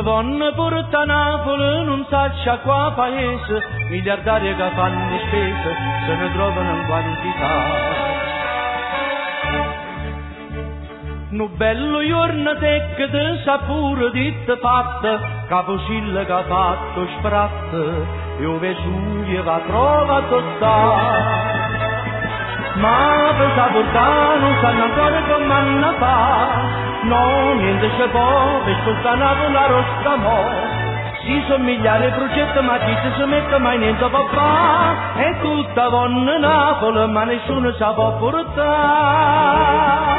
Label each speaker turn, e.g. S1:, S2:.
S1: vanno porta a Napoli, non saccia qua paese, miliardari che fanno spese, se ne trovano in quantità. Nu bello giorno tecchete, sa pure ditte fatte, capocilla che ha fatto spratte, io Vesuvio va trovato sta. Ma per saportare non sanno ancora come hanno fa, no, niente c'è può, per spostare Napoli a Roscamò. Si somigliare al progetto, ma chi si mette mai niente può fare, è tutta vonna Napoli, ma nessuno sa può portare.